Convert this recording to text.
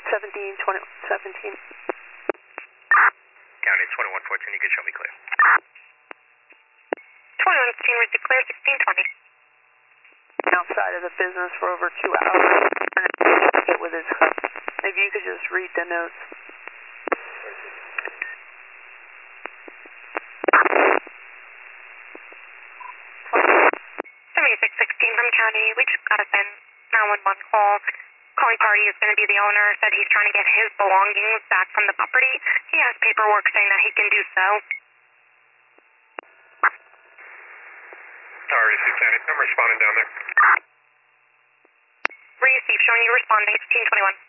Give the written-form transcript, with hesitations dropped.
17. County 2114, you can show me clear. 2115, received clear, 1620. Outside of the business for over 2 hours. Get with his cup. Maybe you could just read the notes. 7616 from county, we just got a 911 call. Calling party is going to be the owner, said he's trying to get his belongings back from the property. He has paperwork saying that he can do so. Receive County, I'm responding down there. Receive, showing you responding, 1621.